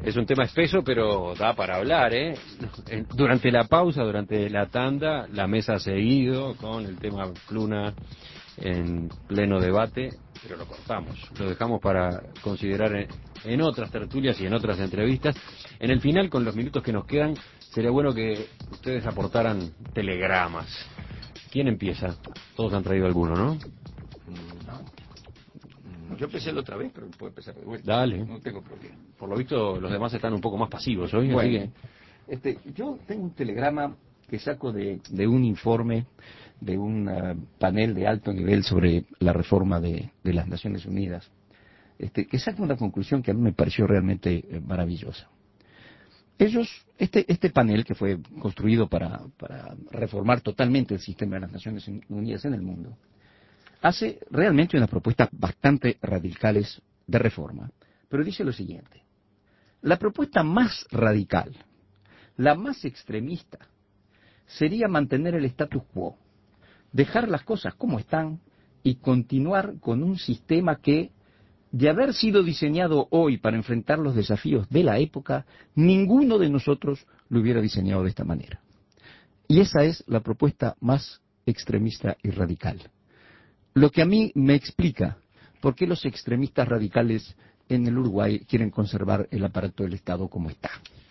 Es un tema espeso, pero da para hablar, ¿eh? Durante la pausa, durante la tanda, la mesa ha seguido con el tema Cluna en pleno debate, pero lo cortamos, lo dejamos para considerar en otras tertulias y en otras entrevistas. En el final, con los minutos que nos quedan, sería bueno que ustedes aportaran telegramas. ¿Quién empieza? Todos han traído alguno, ¿no? Yo empecé la otra vez, pero puedo empezar de vuelta. Dale. No tengo problema. Por lo visto, los demás están un poco más pasivos hoy, Bueno, así que... yo tengo un telegrama que saco de un informe de un panel de alto nivel sobre la reforma de las Naciones Unidas, que saca una conclusión que a mí me pareció realmente maravillosa. Este panel, que fue construido para reformar totalmente el sistema de las Naciones Unidas en el mundo, hace realmente unas propuestas bastante radicales de reforma, pero dice lo siguiente: la propuesta más radical, la más extremista, sería mantener el status quo, dejar las cosas como están y continuar con un sistema que, de haber sido diseñado hoy para enfrentar los desafíos de la época, ninguno de nosotros lo hubiera diseñado de esta manera. Y esa es la propuesta más extremista y radical. Lo que a mí me explica por qué los extremistas radicales en el Uruguay quieren conservar el aparato del Estado como está.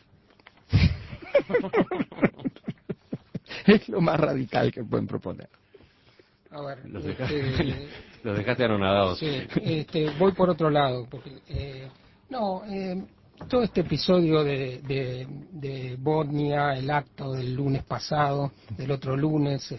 Es lo más radical que pueden proponer. A ver, los dejaste anonadados. Sí, voy por otro lado, porque todo este episodio de Bosnia, el acto del lunes pasado, del otro lunes,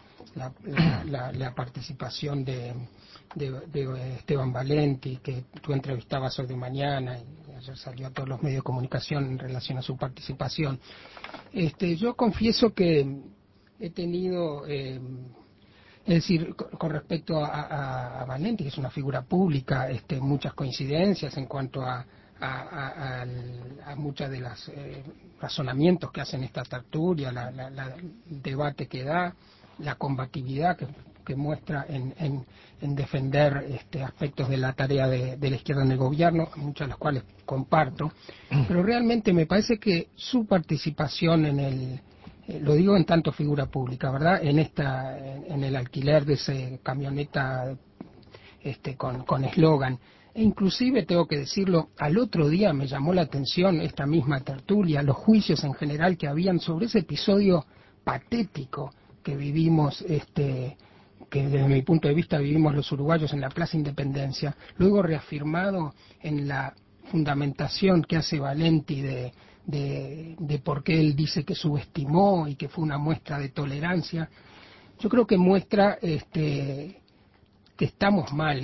la participación de Esteban Valenti, que tú entrevistabas hoy de mañana y ayer salió a todos los medios de comunicación en relación a su participación. Yo confieso que he tenido, es decir, con respecto a Valenti, que es una figura pública, muchas coincidencias en cuanto a muchas de las razonamientos que hacen esta tertulia, el debate que da, la combatividad que muestra en defender aspectos de la tarea de la izquierda en el gobierno, muchas de las cuales comparto, pero realmente me parece que su participación lo digo en tanto figura pública, ¿verdad? En el alquiler de ese camioneta con eslogan. E inclusive, tengo que decirlo, al otro día me llamó la atención esta misma tertulia, los juicios en general que habían sobre ese episodio patético que vivimos, que desde mi punto de vista vivimos los uruguayos en la Plaza Independencia, luego reafirmado en la fundamentación que hace Valenti de por qué él dice que subestimó y que fue una muestra de tolerancia. Yo creo que muestra que estamos mal,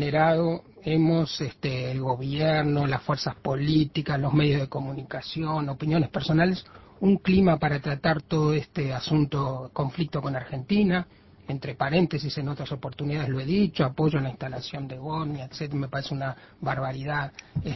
el gobierno, las fuerzas políticas, los medios de comunicación, opiniones personales, un clima para tratar todo este asunto, conflicto con Argentina. Entre paréntesis, en otras oportunidades lo he dicho, apoyo en la instalación de Bosnia, etcétera. Me parece una barbaridad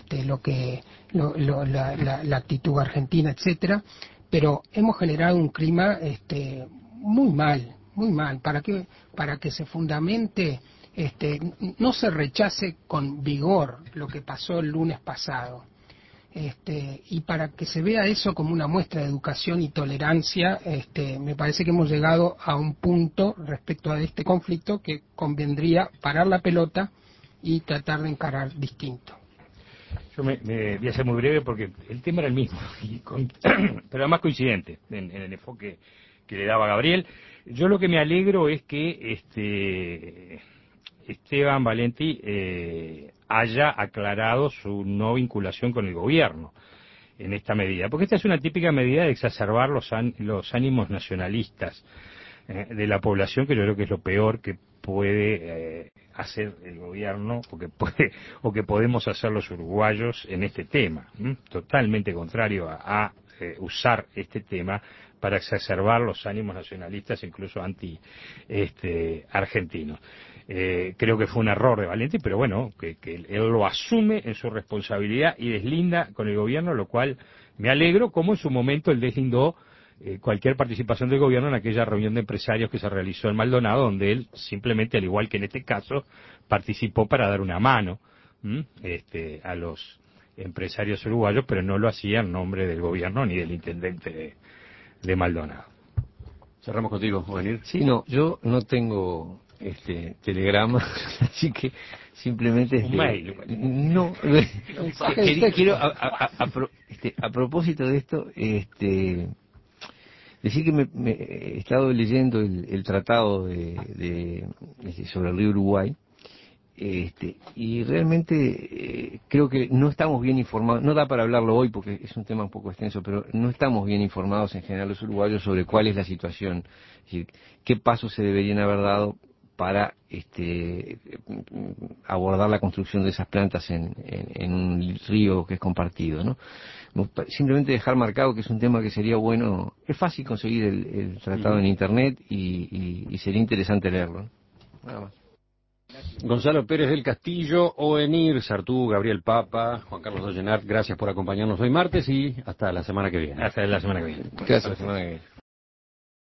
la actitud argentina, etcétera. Pero hemos generado un clima muy mal, para que se fundamente, no se rechace con vigor lo que pasó el lunes pasado. Y para que se vea eso como una muestra de educación y tolerancia, me parece que hemos llegado a un punto respecto a este conflicto que convendría parar la pelota y tratar de encarar distinto. Yo me voy a ser muy breve porque el tema era el mismo, pero además coincidente en el enfoque que le daba Gabriel. Yo lo que me alegro es que Esteban Valenti haya aclarado su no vinculación con el gobierno en esta medida, porque esta es una típica medida de exacerbar los ánimos nacionalistas de la población, que yo creo que es lo peor que puede hacer el gobierno o que podemos hacer los uruguayos en este tema. Totalmente contrario a usar este tema para exacerbar los ánimos nacionalistas, incluso argentinos. Creo que fue un error de Valenti, pero bueno, que él lo asume en su responsabilidad y deslinda con el gobierno, lo cual me alegro, como en su momento él deslindó cualquier participación del gobierno en aquella reunión de empresarios que se realizó en Maldonado, donde él simplemente, al igual que en este caso, participó para dar una mano a los empresarios uruguayos, pero no lo hacía en nombre del gobierno ni del intendente de Maldonado. Cerramos contigo, Juvenil. Sí, no, yo no tengo telegrama, así que simplemente Un mail. no quiero a propósito de esto, decir que me he estado leyendo el tratado sobre el río Uruguay. Y realmente creo que no estamos bien informados, no da para hablarlo hoy porque es un tema un poco extenso, pero no estamos bien informados en general los uruguayos sobre cuál es la situación, es decir, qué pasos se deberían haber dado para abordar la construcción de esas plantas en un río que es compartido, ¿no? Simplemente dejar marcado que es un tema que sería bueno, es fácil conseguir el tratado en internet y sería interesante leerlo, ¿no? Nada más. Gonzalo Pérez del Castillo, Ovenir, Sartú, Gabriel Papa, Juan Carlos Dollenart, gracias por acompañarnos hoy martes y hasta la semana que viene. Hasta la semana que viene. Gracias, la semana que viene.